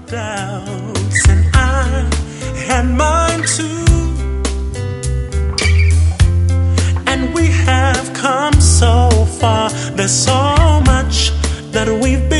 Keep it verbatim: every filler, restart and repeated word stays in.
doubts, and I had mine too. And we have come so far. There's so much that we've been